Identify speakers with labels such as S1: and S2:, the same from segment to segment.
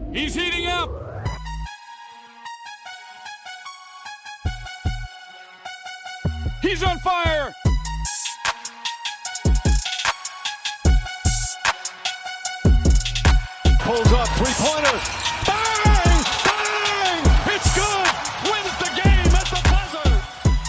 S1: He's heating up. He's on fire. Pulls up, three-pointer. Bang! Bang! It's good. Wins the game at the buzzer.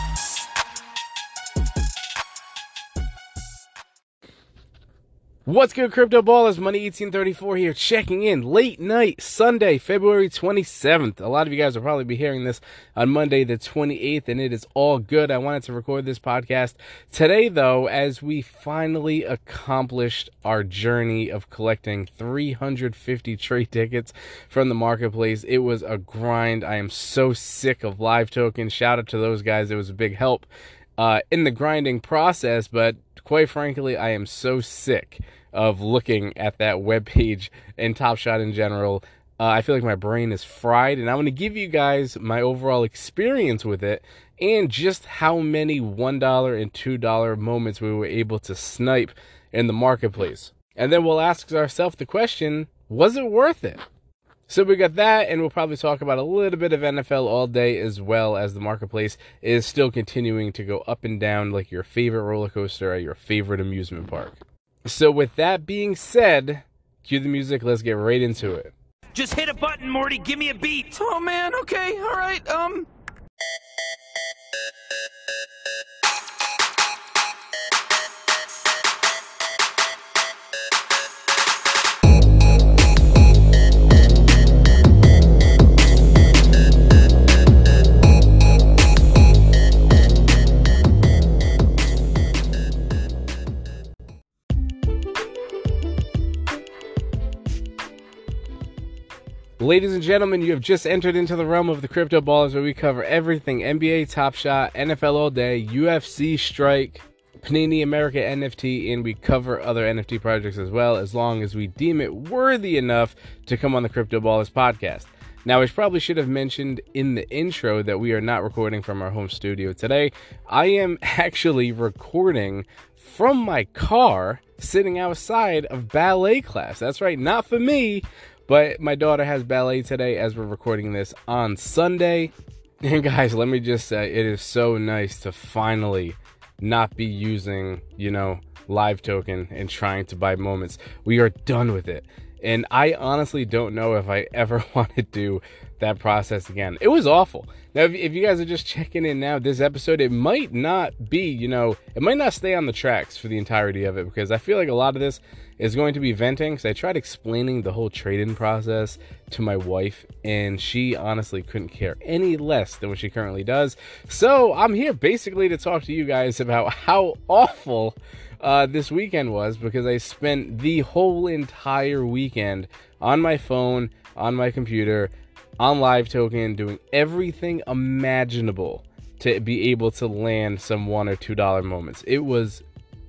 S2: What's good, Crypto Ballers? Money 1834 here, checking in late night, Sunday, February 27th. A lot of you guys will probably be hearing this on Monday the 28th, and it is all good. I wanted to record this podcast today, though, as we finally accomplished our journey of collecting 350 trade tickets from the marketplace. It was a grind. I am so sick of live tokens. Shout out to those guys. It was a big help in the grinding process, but quite frankly, I am so sick of looking at that webpage and Top Shot in general. I feel like my brain is fried, and I'm going to give you guys my overall experience with it and just how many $1 and $2 moments we were able to snipe in the marketplace. And then we'll ask ourselves the question, was it worth it? So we got that, and we'll probably talk about a little bit of NFL all day, as well as the marketplace is still continuing to go up and down like your favorite roller coaster at your favorite amusement park. So with that being said, cue the music, let's get right into it.
S3: Just hit a button, Morty, give me a beat.
S1: Oh man, okay, all right. Ladies and gentlemen, you have just entered into the realm of the Crypto Ballers, where we cover everything NBA, Top Shot, NFL all day, UFC, Strike, Panini America NFT, and we cover other NFT projects as well, as long as we deem it worthy enough to come on the Crypto Ballers podcast. Now, I probably should have mentioned in the intro that we are not recording from our home studio today. I am actually recording from my car, sitting outside of ballet class. That's right, not for me, but my daughter has ballet today as we're recording this on Sunday. And guys, let me just say, it is so nice to finally not be using, live token and trying to buy moments. We are done with it. And I honestly don't know if I ever want to do that process again. It was awful. Now, if you guys are just checking in now, this episode, it might not be, it might not stay on the tracks for the entirety of it, because I feel like a lot of this is going to be venting, because I tried explaining the whole trade-in process to my wife, and she honestly couldn't care any less than what she currently does. So I'm here basically to talk to you guys about how awful this weekend was, because I spent the whole entire weekend on my phone, on my computer, on live token, doing everything imaginable to be able to land some $1 or $2 moments. It was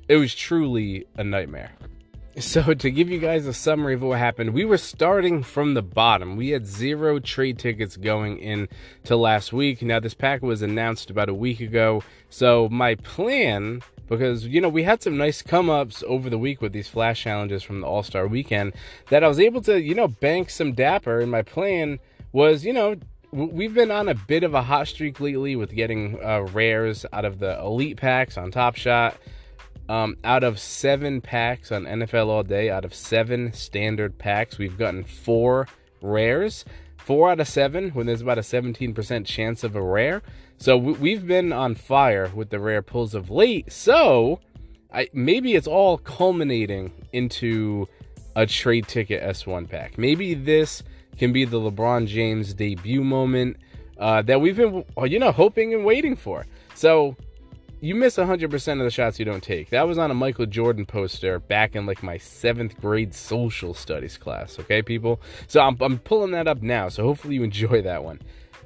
S1: truly a nightmare. So to give you guys a summary of what happened, we were starting from the bottom. We had 0 trade tickets going into last week. Now, this pack was announced about a week ago. So my plan, because, we had some nice come-ups over the week with these flash challenges from the All-Star weekend, that I was able to, bank some dapper. And my plan was, we've been on a bit of a hot streak lately with getting rares out of the elite packs on Top Shot. Out of 7 packs on NFL all day, out of 7 standard packs, we've gotten 4 rares. 4 out of 7, when there's about a 17% chance of a rare. So we've been on fire with the rare pulls of late. So maybe it's all culminating into a trade ticket S1 pack. Maybe this can be the LeBron James debut moment that we've been, hoping and waiting for. So you miss 100% of the shots you don't take. That was on a Michael Jordan poster back in my 7th grade social studies class. Okay, people? So I'm pulling that up now. So hopefully you enjoy that one.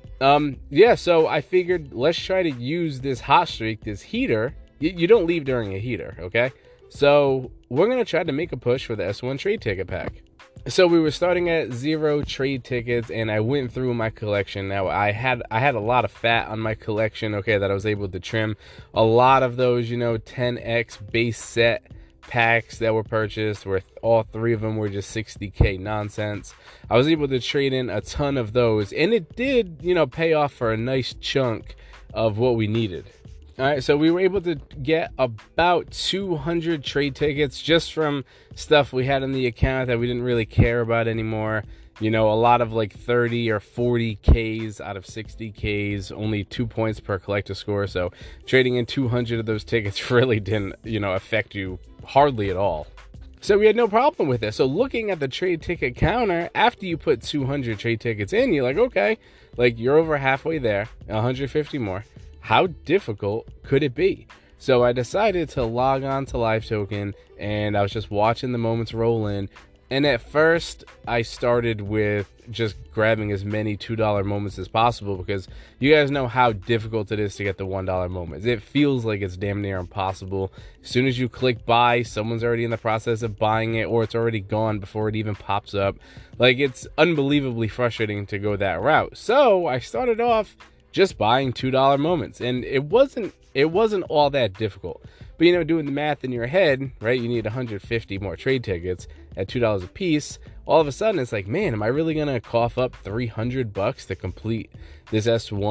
S1: So I figured let's try to use this hot streak, this heater. You don't leave during a heater, okay? So we're going to try to make a push for the S1 trade ticket pack. So we were starting at 0 trade tickets, and I went through my collection. Now I had a lot of fat on my collection, okay, that I was able to trim. A lot of those, 10x base set packs that were purchased, where all 3 of them were just 60K nonsense. I was able to trade in a ton of those, and it did, pay off for a nice chunk of what we needed. All right, so we were able to get about 200 trade tickets just from stuff we had in the account that we didn't really care about anymore. A lot of like 30 or 40 Ks out of 60 Ks, only 2 points per collector score. So trading in 200 of those tickets really didn't, affect you hardly at all. So we had no problem with it. So looking at the trade ticket counter, after you put 200 trade tickets in, you're like, okay, like you're over halfway there, 150 more. How difficult could it be? So I decided to log on to Live Token, and I was just watching the moments roll in. And at first, I started with just grabbing as many $2 moments as possible, because you guys know how difficult it is to get the $1 moments. It feels like it's damn near impossible. As soon as you click buy, someone's already in the process of buying it, or it's already gone before it even pops up. Like, it's unbelievably frustrating to go that route. So I started off just buying $2 moments, and it wasn't all that difficult. But doing the math in your head, right, you need 150 more trade tickets at $2 a piece. All of a sudden it's like, man, am I really gonna cough up $300 to complete this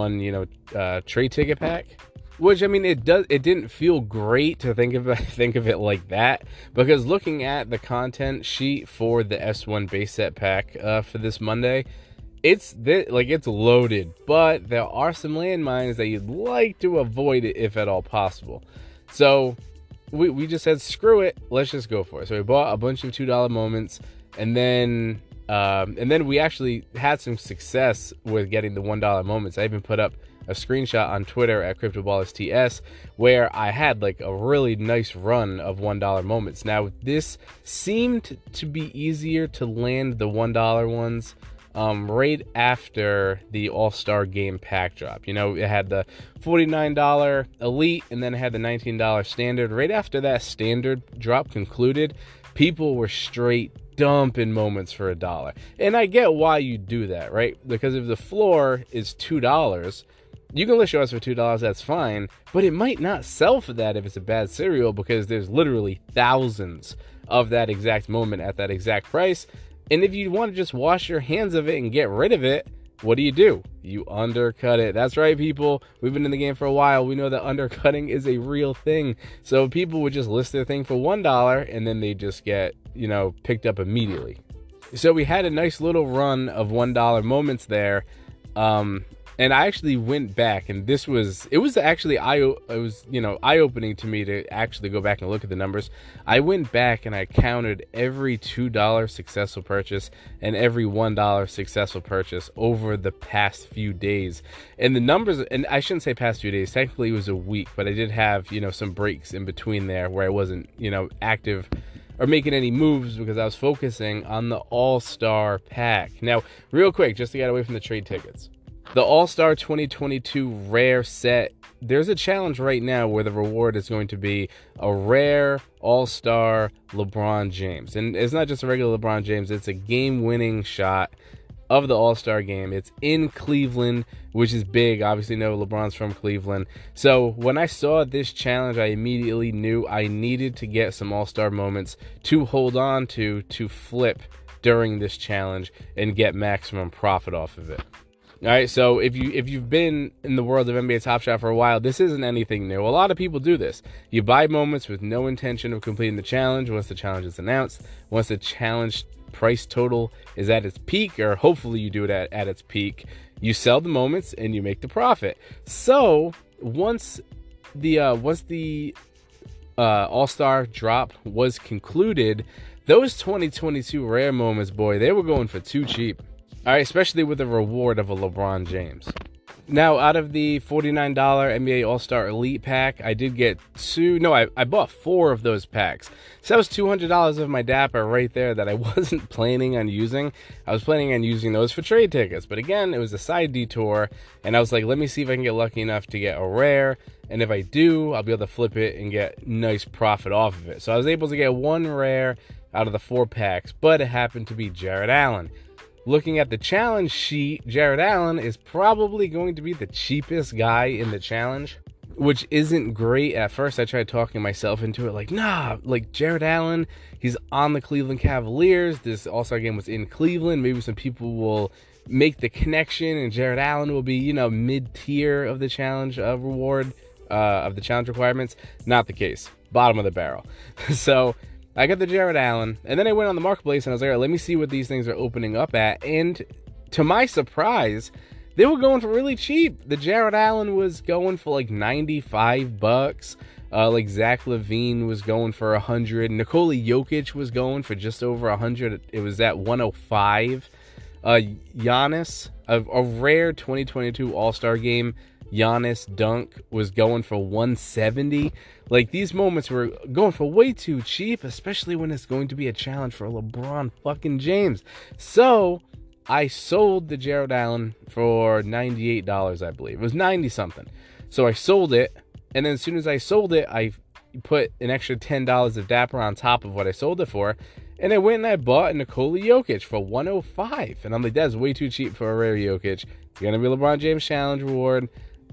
S1: S1 trade ticket pack? Which, I mean, it didn't feel great to think of it like that, because looking at the content sheet for the S1 base set pack for this Monday, it's loaded, but there are some landmines that you'd like to avoid if at all possible. So we just said, screw it, let's just go for it. So we bought a bunch of $2 moments, and then we actually had some success with getting the $1 moments. I even put up a screenshot on Twitter at CryptoballersTS where I had like a really nice run of $1 moments. Now, this seemed to be easier to land the $1 ones right after the All-Star Game pack drop. It had the $49 Elite, and then it had the $19 Standard. Right after that Standard drop concluded, people were straight dumping moments for $1. And I get why you do that, right? Because if the floor is $2, you can list yours for $2, that's fine, but it might not sell for that if it's a bad serial, because there's literally thousands of that exact moment at that exact price. And if you want to just wash your hands of it and get rid of it, what do? You undercut it. That's right, people. We've been in the game for a while. We know that undercutting is a real thing. So people would just list their thing for $1, and then they just get, picked up immediately. So we had a nice little run of $1 moments there. And I actually went back, and it was actually eye-opening to me to actually go back and look at the numbers. I went back and I counted every $2 successful purchase and every $1 successful purchase over the past few days. And the numbers, and I shouldn't say past few days, technically it was a week, but I did have, some breaks in between there where I wasn't, active or making any moves, because I was focusing on the All-Star pack. Now, real quick, just to get away from the trade tickets. The All-Star 2022 rare set, there's a challenge right now where the reward is going to be a rare All-Star LeBron James. And it's not just a regular LeBron James, it's a game-winning shot of the All-Star game. It's in Cleveland, which is big. Obviously, no, LeBron's from Cleveland. So when I saw this challenge, I immediately knew I needed to get some All-Star moments to hold on to flip during this challenge and get maximum profit off of it. All right, so if you've been in the world of NBA Top Shot for a while, this isn't anything new. A lot of people do this. You buy moments with no intention of completing the challenge once the challenge is announced. Once the challenge price total is at its peak, or hopefully you do it at its peak, you sell the moments and you make the profit. So once the All-Star drop was concluded, those 2022 rare moments, boy, they were going for too cheap. All right, especially with the reward of a LeBron James. Now, out of the $49 NBA All-Star Elite pack, I did get I bought 4 of those packs. So that was $200 of my Dapper right there that I wasn't planning on using. I was planning on using those for trade tickets. But again, it was a side detour, and I was like, let me see if I can get lucky enough to get a rare. And if I do, I'll be able to flip it and get nice profit off of it. So I was able to get 1 rare out of the 4 packs, but it happened to be Jarrett Allen. Looking at the challenge sheet, Jarrett Allen is probably going to be the cheapest guy in the challenge. which isn't great. At first, I tried talking myself into it, like, nah, like Jared Allen, he's on the Cleveland Cavaliers. This All-Star game was in Cleveland. Maybe some people will make the connection, and Jared Allen will be, mid-tier of the challenge reward, of the challenge requirements. Not the case. Bottom of the barrel. So I got the Jared Allen, and then I went on the marketplace, and I was like, all right, let me see what these things are opening up at. And to my surprise, they were going for really cheap. The Jared Allen was going for like $95. Like Zach LaVine was going for 100. Nikola Jokic was going for just over 100. It was at 105. Giannis, a rare 2022 All-Star game, Giannis dunk was going for 170. Like, these moments were going for way too cheap, especially when it's going to be a challenge for LeBron fucking James. So I sold the Jared Allen for $98, I believe. It was 90 something. So I sold it, and then as soon as I sold it, I put an extra $10 of Dapper on top of what I sold it for, and I went and I bought a Nikola Jokic for 105. And I'm like, that's way too cheap for a rare Jokic. It's going to be a LeBron James challenge reward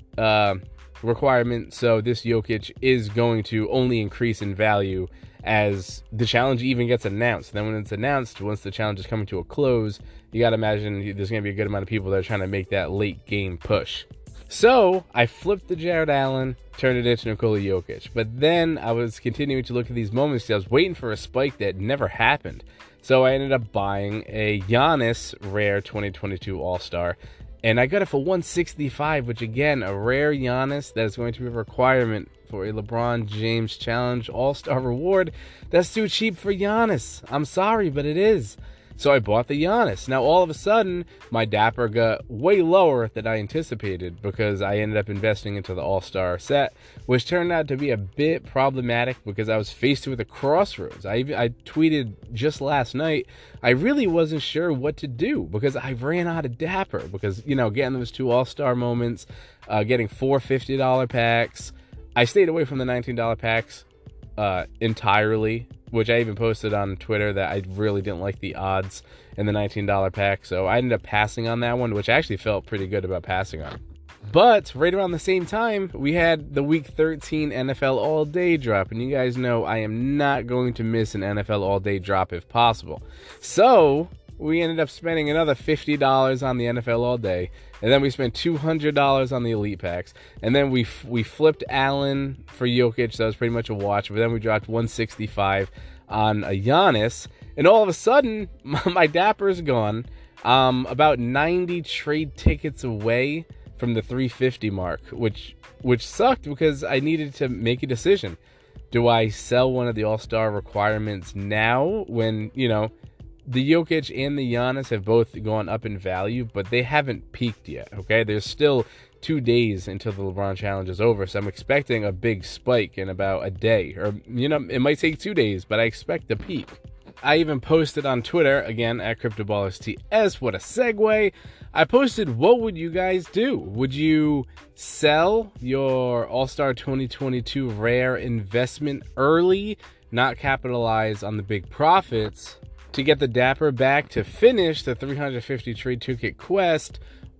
S1: requirement, so this Jokic is going to only increase in value as the challenge even gets announced. Then when it's announced, once the challenge is coming to a close, you got to imagine there's going to be a good amount of people that are trying to make that late game push. So I flipped the Jared Allen, turned it into Nikola Jokic. But then I was continuing to look at these moments. I was waiting for a spike that never happened. So I ended up buying a Giannis rare 2022 All-Star. And I got it for 165, which again, a rare Giannis that is going to be a requirement for a LeBron James Challenge All-Star reward. That's too cheap for Giannis. I'm sorry, but it is. So I bought the Giannis. Now, all of a sudden, my Dapper got way lower than I anticipated because I ended up investing into the All-Star set, which turned out to be a bit problematic because I was faced with a crossroads. I tweeted just last night, I really wasn't sure what to do because I ran out of Dapper because, getting those 2 All-Star moments, getting 4 $50 packs. I stayed away from the $19 packs entirely, which I even posted on Twitter that I really didn't like the odds in the $19 pack. So I ended up passing on that one, which I actually felt pretty good about passing on. But right around the same time, we had the Week 13 NFL All Day drop. And you guys know I am not going to miss an NFL All Day drop if possible. So we ended up spending another $50 on the NFL All Day. And then we spent $200 on the Elite Packs. And then we flipped Allen for Jokic. That was pretty much a watch. But then we dropped $165 on a Giannis. And all of a sudden, my Dapper's gone. About 90 trade tickets away from the 350 mark. Which sucked because I needed to make a decision. Do I sell one of the All-Star requirements now when, the Jokic and the Giannis have both gone up in value, but they haven't peaked yet, okay? There's still 2 days until the LeBron Challenge is over, so I'm expecting a big spike in about a day. Or, it might take 2 days, but I expect a peak. I even posted on Twitter, again, at CryptoballersTS, what a segue. I posted, what would you guys do? Would you sell your All-Star 2022 rare investment early, not capitalize on the big profits, to get the Dapper back to finish the 350 trade ticket quest?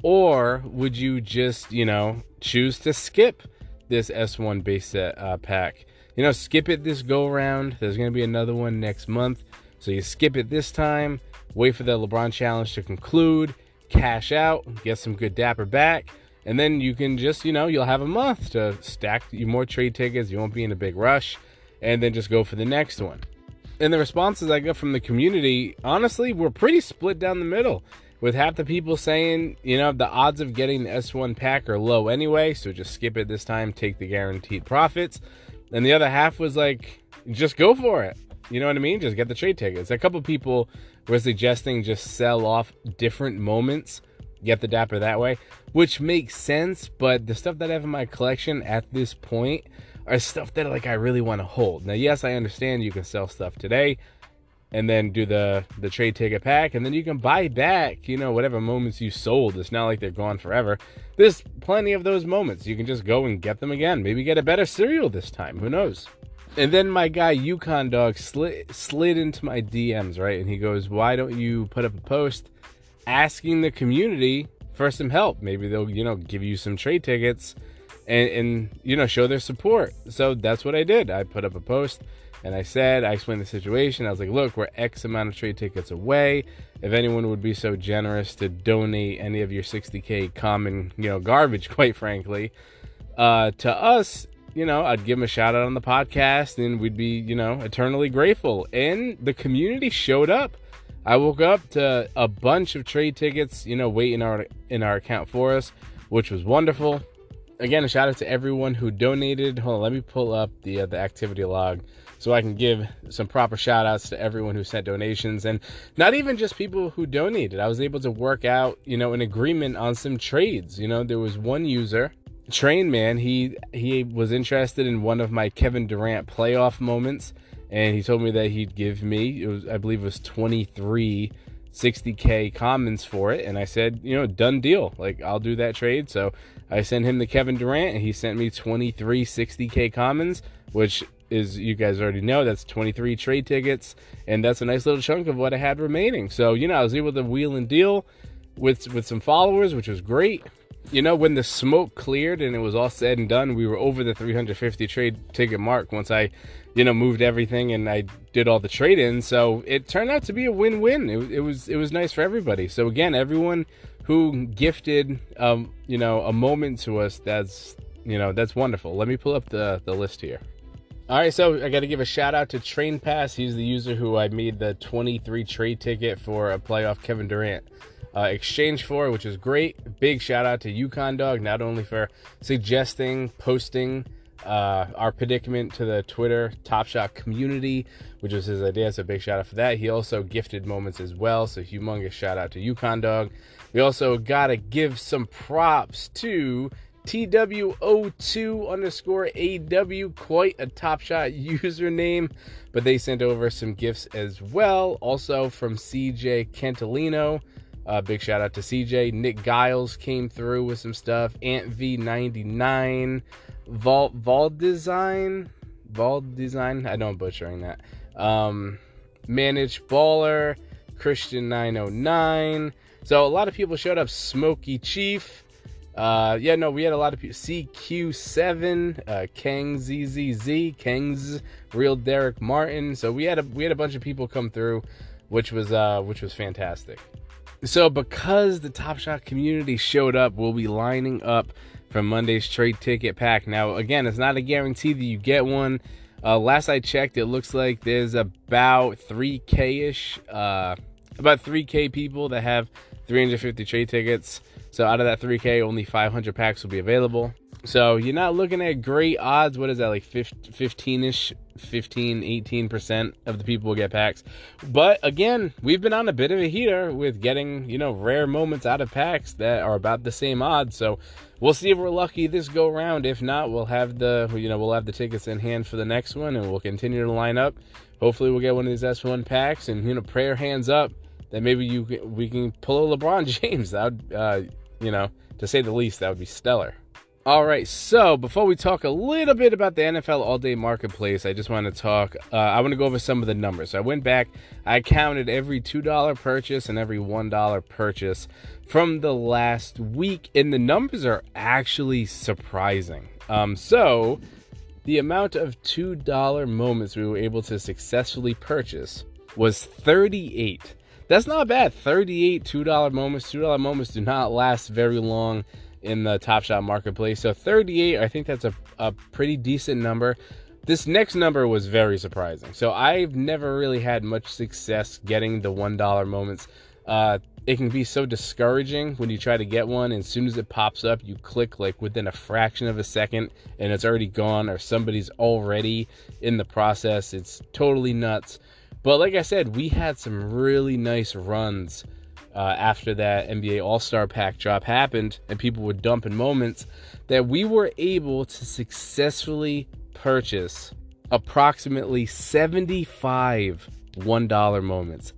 S1: Or would you just, choose to skip this S1 base set pack? Skip it this go around. There's going to be another one next month. So you skip it this time, wait for the LeBron Challenge to conclude, cash out, get some good Dapper back, and then you can just, you'll have a month to stack more trade tickets. You won't be in a big rush, and then just go for the next one. And the responses I got from the community, honestly, were pretty split down the middle, with half the people saying, the odds of getting the S1 pack are low anyway, so just skip it this time, take the guaranteed profits. And the other half was like, just go for it. You know what I mean? Just get the trade tickets. A couple people were suggesting just sell off different moments, get the Dapper that way, which makes sense, but the stuff that I have in my collection at this point are stuff that I really want to hold. Now, yes, I understand you can sell stuff today and then do the trade ticket pack, and then you can buy back, whatever moments you sold. It's not like they're gone forever. There's plenty of those moments. You can just go and get them again. Maybe get a better cereal this time. Who knows? And then my guy, Yukon Dog, slid into my DMs, right? And he goes, why don't you put up a post asking the community for some help? Maybe they'll, give you some trade tickets and show their support. So that's what I did. I put up a post and I explained the situation. I was like, look, we're X amount of trade tickets away. If anyone would be so generous to donate any of your 60K common, garbage, quite frankly, to us, I'd give them a shout out on the podcast and we'd be, eternally grateful. And the community showed up. I woke up to a bunch of trade tickets, waiting in our account for us, which was wonderful. Again, a shout out to everyone who donated. Hold on, let me pull up the activity log so I can give some proper shout outs to everyone who sent donations, and not even just people who donated. I was able to work out, an agreement on some trades. There was one user, Train Man, he was interested in one of my Kevin Durant playoff moments, and he told me that he'd give me, I believe it was 23 60K commons for it. And I said, done deal. Like, I'll do that trade. So I sent him the Kevin Durant and he sent me 23 60K commons, which is, you guys already know, that's 23 trade tickets. And that's a nice little chunk of what I had remaining. So, I was able to wheel and deal with some followers, which was great. When the smoke cleared and it was all said and done, we were over the 350 trade ticket mark once I, moved everything and I did all the trade-ins. So it turned out to be a win-win. It was nice for everybody. So again, everyone who gifted, a moment to us, that's wonderful. Let me pull up the list here. All right, so I got to give a shout out to Train Pass. He's the user who I made the 23 trade ticket for a playoff Kevin Durant exchange for, which is great. Big shout out to Yukon Dog, not only for suggesting, posting our predicament to the Twitter Top Shot community, which was his idea, so big shout out for that. He also gifted moments as well, so humongous shout out to Yukon Dog. We also gotta give some props to TWO2_AW, quite a Top Shot username, but they sent over some gifts as well. Also from CJ Cantalino, big shout out to CJ. Nick Giles came through with some stuff. Ant V99, Vol Design, I know I'm butchering that. Managed Baller, Christian 909. So a lot of people showed up. Smokey Chief. We had a lot of people. CQ7, Kang ZZZ, Kang's Real Derek Martin. So we had a bunch of people come through, which was fantastic. So because the Top Shot community showed up, we'll be lining up for Monday's trade ticket pack. Now, again, it's not a guarantee that you get one. Last I checked, it looks like there's about 3K-ish, about 3K people that have 350 trade tickets. So out of that 3K, only 500 packs will be available. So you're not looking at great odds. What is that, like 15-ish, 18% of the people will get packs. But again, we've been on a bit of a heater with getting, rare moments out of packs that are about the same odds. So we'll see if we're lucky this go round. If not, we'll have the tickets in hand for the next one, and we'll continue to line up. Hopefully we'll get one of these S1 packs, and, prayer hands up that maybe we can pull a LeBron James. That would, to say the least, that would be stellar. All right, so before we talk a little bit about the NFL All Day Marketplace, I just want to talk, I want to go over some of the numbers. So I went back, I counted every $2 purchase and every $1 purchase from the last week, and the numbers are actually surprising. So the amount of $2 moments we were able to successfully purchase was 38. That's not bad. 38 $2 moments. $2 moments do not last very long in the Top Shot Marketplace. So 38, I think that's a pretty decent number. This next number was very surprising. So I've never really had much success getting the $1 moments. It can be so discouraging when you try to get one, and as soon as it pops up, you click like within a fraction of a second and it's already gone, or somebody's already in the process. It's totally nuts. But like I said, we had some really nice runs after that NBA All-Star Pack drop happened and people were dumping moments, that we were able to successfully purchase approximately 75 $1 moments.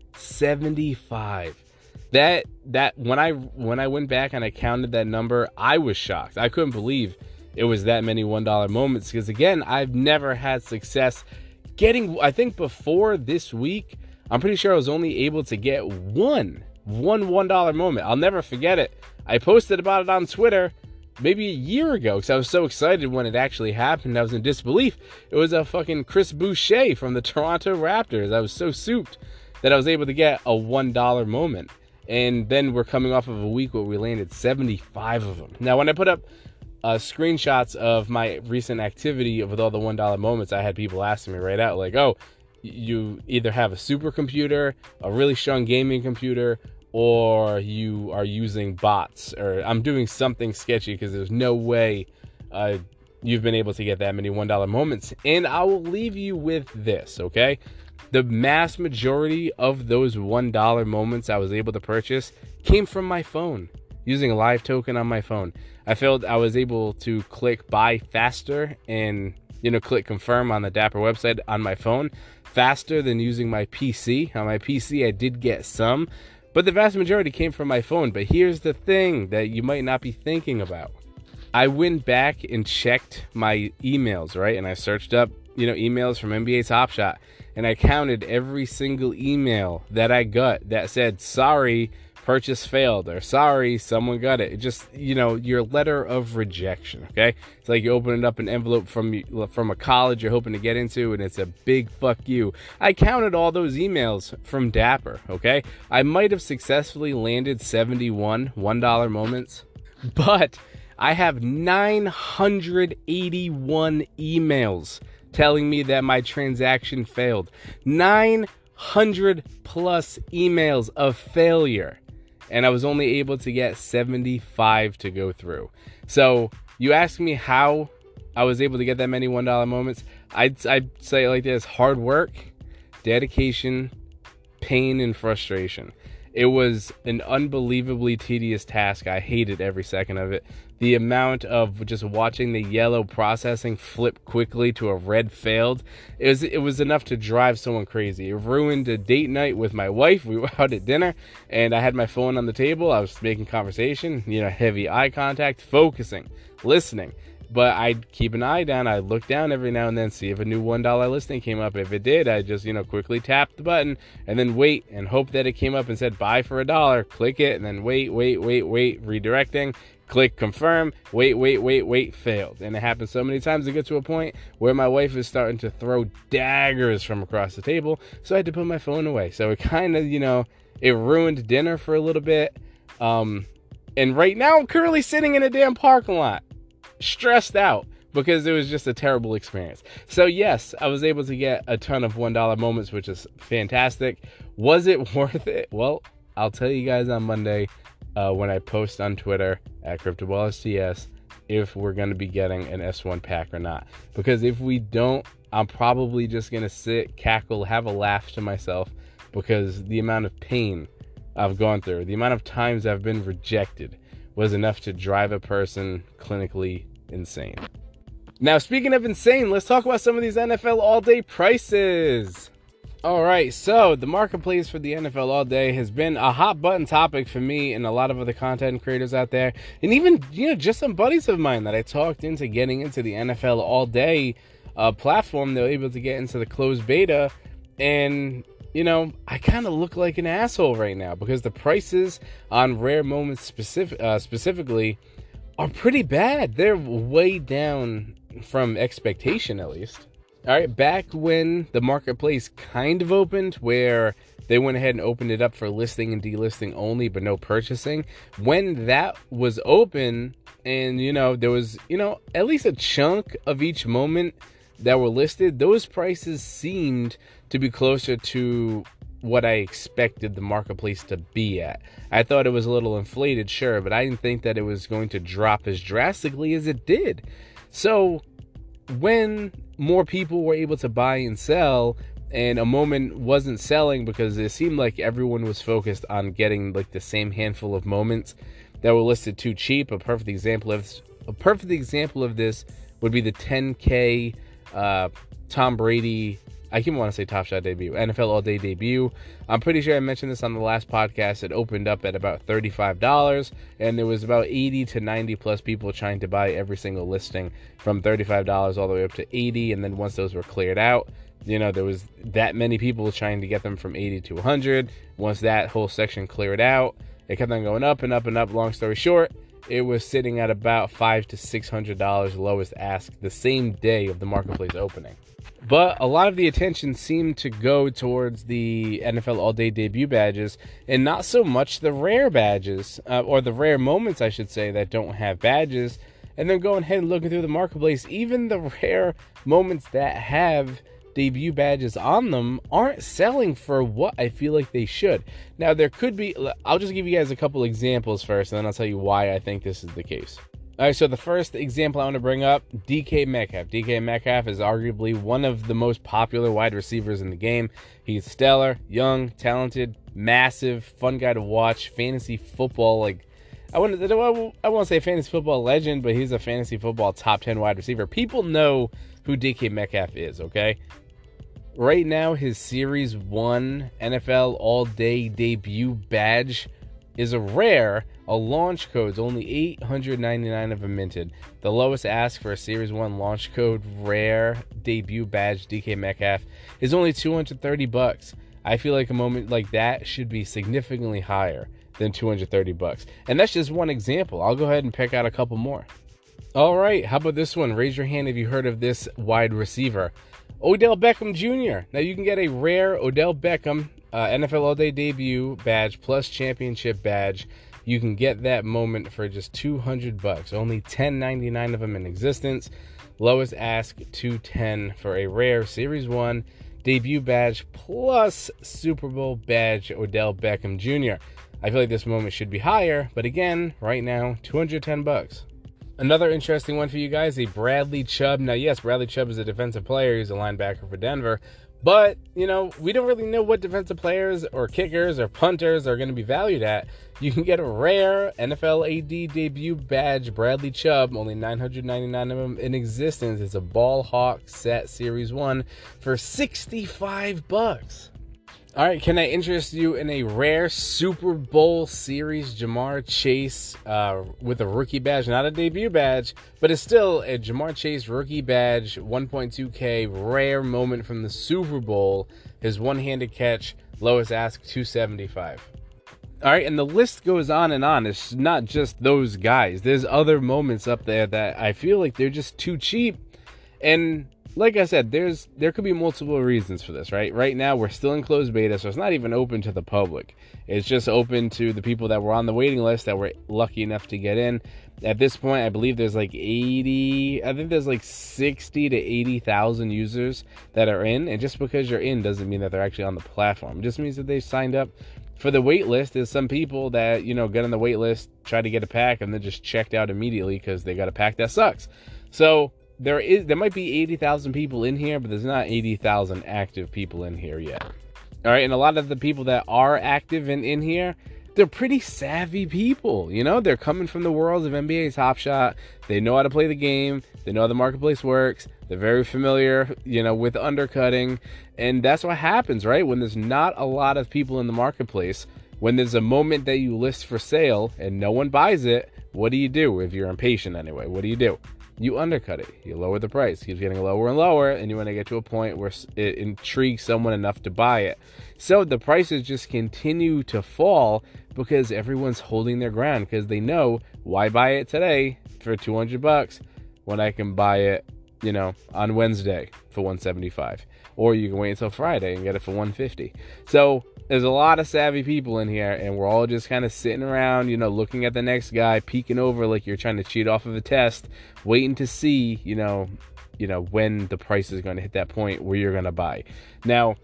S1: 75. That when I went back and I counted that number, I was shocked. I couldn't believe it was that many $1 moments, because again, I've never had success getting, I think before this week, I'm pretty sure I was only able to get one $1 moment. I'll never forget it. I posted about it on Twitter maybe a year ago, because I was so excited when it actually happened. I was in disbelief. It was a fucking Chris Boucher from the Toronto Raptors. I was so souped that I was able to get a $1 moment. And then we're coming off of a week where we landed 75 of them. Now, when I put up screenshots of my recent activity with all the $1 moments, I had people asking me right out, like, oh, you either have a supercomputer, a really strong gaming computer, or you are using bots, or I'm doing something sketchy, because there's no way you've been able to get that many $1 moments. And I will leave you with this, okay? The mass majority of those $1 moments I was able to purchase came from my phone, using a live token on my phone. I felt I was able to click buy faster and, click confirm on the Dapper website on my phone faster than using my PC. On my PC, I did get some, but the vast majority came from my phone. But here's the thing that you might not be thinking about. I went back and checked my emails, right? And I searched up, emails from NBA Top Shot, and I counted every single email that I got that said, sorry, purchase failed, or sorry, someone got it. It just, your letter of rejection, okay? It's like you opening up an envelope from a college you're hoping to get into, and it's a big fuck you. I counted all those emails from Dapper, okay? I might have successfully landed 71 $1 moments, but I have 981 emails telling me that my transaction failed. 900 plus emails of failure. And I was only able to get 75 to go through. So you ask me how I was able to get that many $1 moments. I'd say it like this: hard work, dedication, pain, and frustration. It was an unbelievably tedious task. I hated every second of it. The amount of just watching the yellow processing flip quickly to a red failed, it was enough to drive someone crazy. It ruined a date night with my wife. We were out at dinner, and I had my phone on the table. I was making conversation, heavy eye contact, focusing, listening. But I'd keep an eye down. I'd look down every now and then, see if a new $1 listing came up. If it did, I'd just, quickly tap the button and then wait and hope that it came up and said buy for $1. Click it and then wait, redirecting. Click confirm, wait, failed. And it happened so many times to get to a point where my wife is starting to throw daggers from across the table. So I had to put my phone away. So it kind of, it ruined dinner for a little bit. And right now I'm currently sitting in a damn parking lot, stressed out, because it was just a terrible experience. So yes, I was able to get a ton of $1 moments, which is fantastic. Was it worth it? Well, I'll tell you guys on Monday when I post on Twitter at CryptoBallsTS if we're going to be getting an S1 pack or not. Because if we don't, I'm probably just going to sit, cackle, have a laugh to myself, because the amount of pain I've gone through, the amount of times I've been rejected, was enough to drive a person clinically insane. Now, speaking of insane, let's talk about some of these NFL all-day prices. All right, so the marketplace for the NFL all day has been a hot button topic for me and a lot of other content creators out there, and even just some buddies of mine that I talked into getting into the NFL all day platform. They were able to get into the closed beta, and I kind of look like an asshole right now because the prices on Rare Moments specifically are pretty bad. They're way down from expectation, at least. All right, back when the marketplace kind of opened, where they went ahead and opened it up for listing and delisting only, but no purchasing. When that was open, and there was at least a chunk of each moment that were listed, those prices seemed to be closer to what I expected the marketplace to be at. I thought it was a little inflated, sure, but I didn't think that it was going to drop as drastically as it did. So when more people were able to buy and sell, and a moment wasn't selling because it seemed like everyone was focused on getting like the same handful of moments that were listed too cheap. A perfect example of this would be the 10K Tom Brady, I keep want to say Top Shot debut, NFL All Day debut. I'm pretty sure I mentioned this on the last podcast. It opened up at about $35, and there was about 80 to 90 plus people trying to buy every single listing from $35 all the way up to 80. And then once those were cleared out, there was that many people trying to get them from 80 to 100. Once that whole section cleared out, it kept on going up and up and up. Long story short, it was sitting at about $500 to $600 lowest ask the same day of the marketplace opening. But a lot of the attention seemed to go towards the NFL All Day debut badges and not so much the rare badges, or the rare moments, I should say, that don't have badges. And then going ahead and looking through the marketplace, even the rare moments that have debut badges on them aren't selling for what I feel like they should. Now, there could be, I'll just give you guys a couple examples first, and then I'll tell you why I think this is the case. All right, so the first example I want to bring up, DK Metcalf. DK Metcalf is arguably one of the most popular wide receivers in the game. He's stellar, young, talented, massive, fun guy to watch. Fantasy football, like, I won't say fantasy football legend, but he's a fantasy football top 10 wide receiver. People know who DK Metcalf is, okay? Right now, his Series 1 NFL All Day debut badge is a rare. A launch code's only 899 of them minted. The lowest ask for a Series 1 launch code rare debut badge DK Metcalf is only $230. I feel like a moment like that should be significantly higher than $230. And that's just one example. I'll go ahead and pick out a couple more. All right, how about this one? Raise your hand if you heard of this wide receiver. Odell Beckham Jr. Now you can get a rare Odell Beckham NFL All Day debut badge plus championship badge. You can get that moment for just $200. Only $10.99 of them in existence. Lowest ask $210 for a rare Series 1 debut badge plus Super Bowl badge Odell Beckham Jr. I feel like this moment should be higher, but again, right now, $210. Another interesting one for you guys, a Bradley Chubb. Now, yes, Bradley Chubb is a defensive player. He's a linebacker for Denver. But, you know, we don't really know what defensive players or kickers or punters are going to be valued at. You can get a rare NFL AD debut badge, Bradley Chubb, only 999 of them in existence. It's a Ball Hawk set Series 1 for $65. All right, can I interest you in a rare Super Bowl series Ja'Marr Chase with a rookie badge? Not a debut badge, but it's still a Ja'Marr Chase rookie badge, 1.2K, rare moment from the Super Bowl. His one-handed catch, lowest ask, $275. All right, and the list goes on and on. It's not just those guys. There's other moments up there that I feel like they're just too cheap. And like I said, there could be multiple reasons for this, right? Right now, we're still in closed beta, so it's not even open to the public. It's just open to the people that were on the waiting list that were lucky enough to get in. At this point, I believe there's like 60 to 80,000 users that are in. And just because you're in doesn't mean that they're actually on the platform. It just means that they've signed up for the wait list. There's some people that, you know, get on the wait list, try to get a pack, and then just checked out immediately because they got a pack that sucks. So there might be 80,000 people in here, but there's not 80,000 active people in here yet. All right, and a lot of the people that are active and in here, they're pretty savvy people. You know, they're coming from the worlds of NBA Top Shot. They know how to play the game. They know how the marketplace works. They're very familiar, you know, with undercutting. And that's what happens, right? When there's not a lot of people in the marketplace, when there's a moment that you list for sale and no one buys it, what do you do if you're impatient anyway? What do? You undercut it. You lower the price. It keeps getting lower and lower, and you want to get to a point where it intrigues someone enough to buy it. So the prices just continue to fall because everyone's holding their ground because they know, why buy it today for $200 when I can buy it, you know, on Wednesday for $175, or you can wait until Friday and get it for $150. So there's a lot of savvy people in here, and we're all just kind of sitting around, you know, looking at the next guy, peeking over like you're trying to cheat off of a test, waiting to see, you know, when the price is going to hit that point where you're going to buy. Now,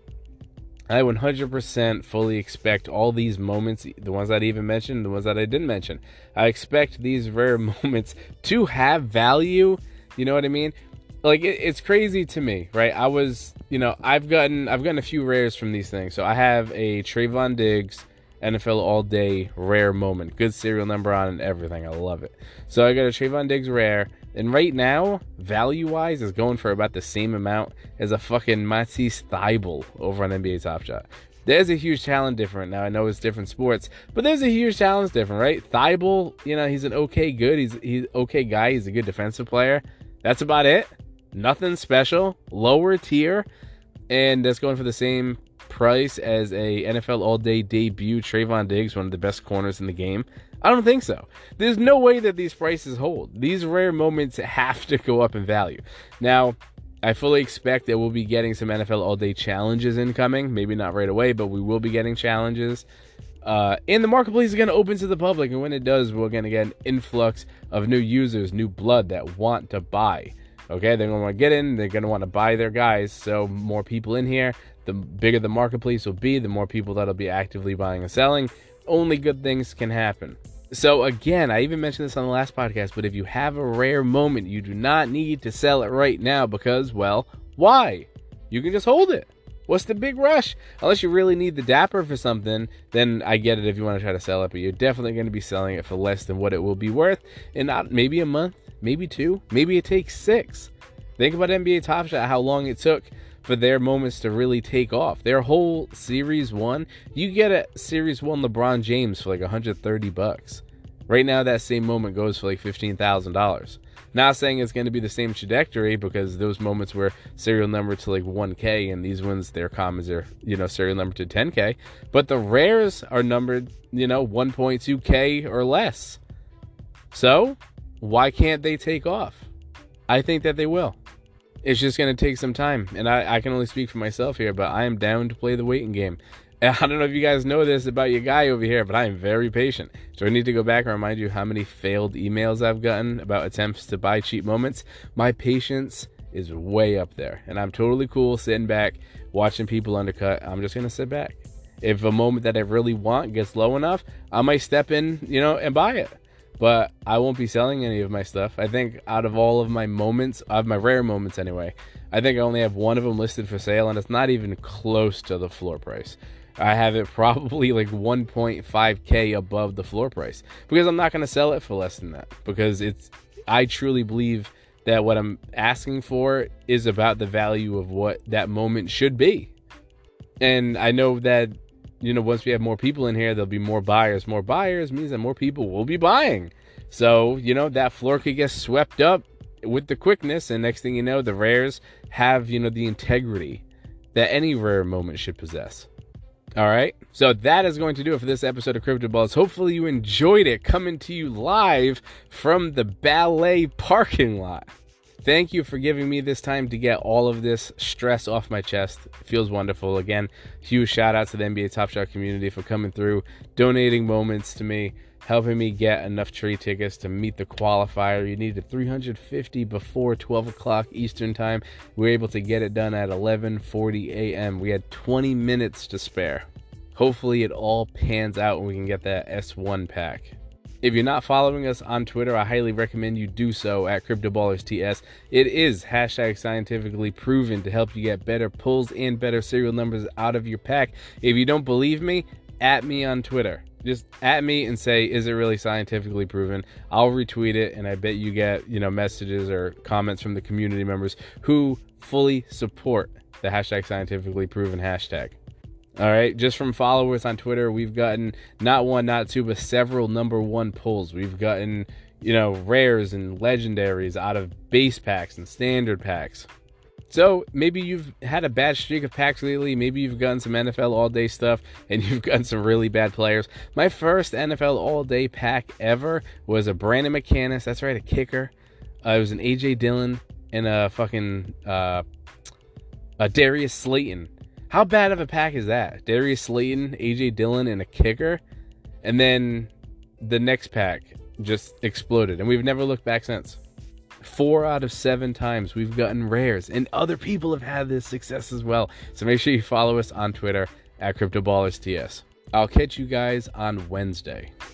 S1: I 100% fully expect all these moments, the ones that I even mentioned, the ones that I didn't mention, I expect these rare moments to have value. You know what I mean? Like, it's crazy to me, right? I've gotten a few rares from these things. So I have a Trayvon Diggs NFL All Day rare moment, good serial number on and everything. I love it. So I got a Trayvon Diggs rare, and right now, value-wise, is going for about the same amount as a fucking Matisse Thybulle over on NBA Top Shot. There's a huge talent difference. Now, I know it's different sports, but there's a huge talent difference, right? Thybulle, you know, he's an okay good. He's okay guy. He's a good defensive player. That's about it. Nothing special. Lower tier. And that's going for the same price as a NFL All-Day debut Trayvon Diggs, one of the best corners in the game? I don't think so. There's no way that these prices hold. These rare moments have to go up in value. Now, I fully expect that we'll be getting some NFL All-Day challenges incoming. Maybe not right away, but we will be getting challenges. And the marketplace is going to open to the public, and when it does, we're going to get an influx of new users, new blood that want to buy. Okay, they're going to want to get in, they're going to want to buy their guys, so more people in here, the bigger the marketplace will be, the more people that'll be actively buying and selling. Only good things can happen. So again, I even mentioned this on the last podcast, but if you have a rare moment, you do not need to sell it right now because, well, why? You can just hold it. What's the big rush? Unless you really need the Dapper for something, then I get it if you want to try to sell it, but you're definitely going to be selling it for less than what it will be worth in not maybe a month, maybe 2, maybe it takes 6. Think about NBA Top Shot, how long it took for their moments to really take off. Their whole Series 1, you get a Series 1 LeBron James for like $130. Right now, that same moment goes for like $15,000. Not saying it's going to be the same trajectory because those moments were serial numbered to like 1K, and these ones, their commons are, serial numbered to 10K. But the rares are numbered, 1.2K or less. So, why can't they take off? I think that they will. It's just going to take some time, and I can only speak for myself here, but I am down to play the waiting game. And I don't know if you guys know this about your guy over here, but I am very patient. So I need to go back and remind you how many failed emails I've gotten about attempts to buy cheap moments. My patience is way up there, and I'm totally cool sitting back, watching people undercut. I'm just going to sit back. If a moment that I really want gets low enough, I might step in, and buy it. But I won't be selling any of my stuff. I think out of all of my moments, of my rare moments anyway, I think I only have one of them listed for sale, and it's not even close to the floor price. I have it probably like 1.5K above the floor price because I'm not going to sell it for less than that, because I truly believe that what I'm asking for is about the value of what that moment should be. And I know that, once we have more people in here, there'll be more buyers. More buyers means that more people will be buying. So, that floor could get swept up with the quickness. And next thing you know, the rares have, the integrity that any rare moment should possess. All right. So that is going to do it for this episode of Crypto Balls. Hopefully you enjoyed it, coming to you live from the Ballet parking lot. Thank you for giving me this time to get all of this stress off my chest. It feels wonderful. Again, huge shout out to the NBA Top Shot community for coming through, donating moments to me, helping me get enough trade tickets to meet the qualifier. You needed 350 before 12 o'clock Eastern time. We were able to get it done at 11:40 a.m. We had 20 minutes to spare. Hopefully it all pans out and we can get that S1 pack. If you're not following us on Twitter, I highly recommend you do so at CryptoBallersTS. It is #scientifically proven to help you get better pulls and better serial numbers out of your pack. If you don't believe me, at me on Twitter. Just at me and say, is it really scientifically proven? I'll retweet it, and I bet you get, messages or comments from the community members who fully support the #scientifically proven hashtag. All right, just from followers on Twitter, we've gotten not one, not two, but several #1 pulls. We've gotten, rares and legendaries out of base packs and standard packs. So maybe you've had a bad streak of packs lately. Maybe you've gotten some NFL All-Day stuff and you've gotten some really bad players. My first NFL All-Day pack ever was a Brandon McManus. That's right, a kicker. It was an A.J. Dillon and a Darius Slayton. How bad of a pack is that? Darius Slayton, A.J. Dillon, and a kicker. And then the next pack just exploded, and we've never looked back since. 4 out of 7 times we've gotten rares, and other people have had this success as well. So make sure you follow us on Twitter at CryptoBallersTS. I'll catch you guys on Wednesday.